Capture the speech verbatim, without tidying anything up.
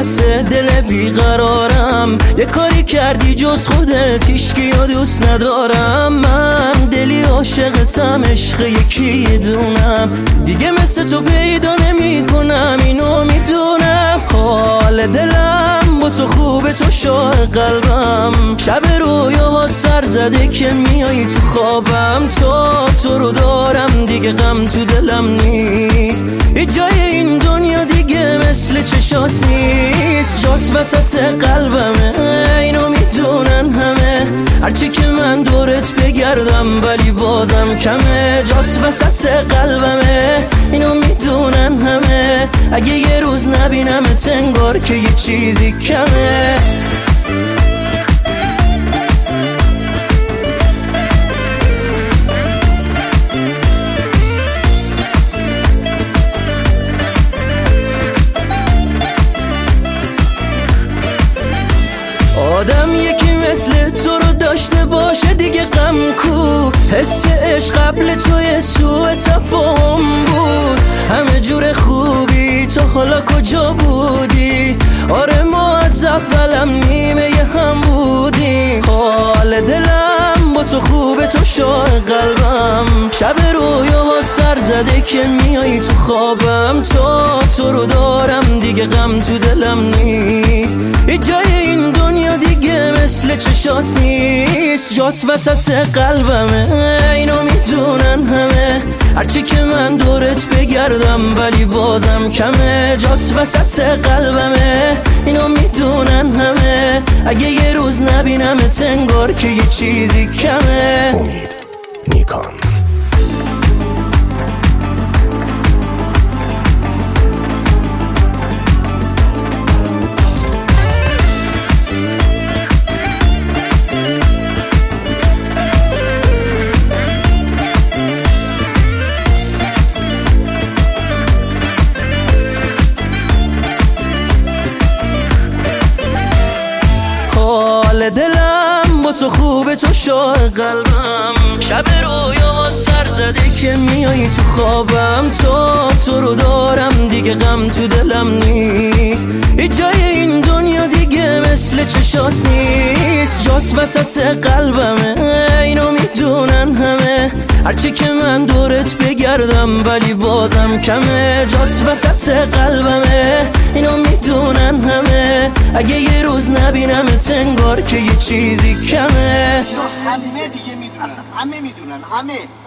دست دل بیقرارم، یه کاری کردی جز خودت هیچکیو دوست ندارم. من دلی عاشقتم، عشق یکی دونم، دیگه مثل تو پیدا نمی کنم، اینو میدونم. حال دلم با تو خوبه، تو شاه قلبم، شب رویاها سر زده که میایی تو خوابم. تا تو رو دارم دیگه غم تو دلم نیست، هیچ جای این دنیا دیگه مثل چشات نیست. جات وسط قلبمه، اینو میدونن همه، هرچی که من دورت بگردم ولی بازم کمه. جات وسط قلبمه، اینو میدونن همه، اگه یه روز نبینمت انگار که یه چیزی کمه. آدم یکی مثل تو رو داشته باشه دیگه غم کو، حس عشق قبل توی سوء تفاهم بود. همه جور خوبی تو حالا کجا بودی؟ آره ما از اولم نیمه هم بودیم. حال دلم با تو خوبه، تو شاه قلبم، شب رویاها سر زده که میایی تو خوابم. تا تو رو دارم دیگه غم تو دلم نیست، هیچ جای این دنیا دیگه مثل چشات نیست. جات وسط قلبمه، اینو میدونن همه، هرچی که من دورت بگردم ولی بازم کمه. جات وسط قلبمه، اینو میدونن همه، اگه یه روز نبینمت انگار که یه چیزی کمه. امید نیکان. حال دلم با تو خوبه، تو شاه قلبم، شب رویا سر زده که میایی تو خوابم. تا تو رو دارم دیگه غم تو دلم نیست، هیچ جای این دنیا دیگه مثل چشات نیست. جات وسط قلبمه، اینو میدونن همه، هرچی که من دورت بگردم ولی بازم کمه. جات وسط قلبمه، اینو میدونن همه، اگه یه روز نبینمت انگار که یه چیزی کمه. همه دیگه میدونن، همه میدونن، همه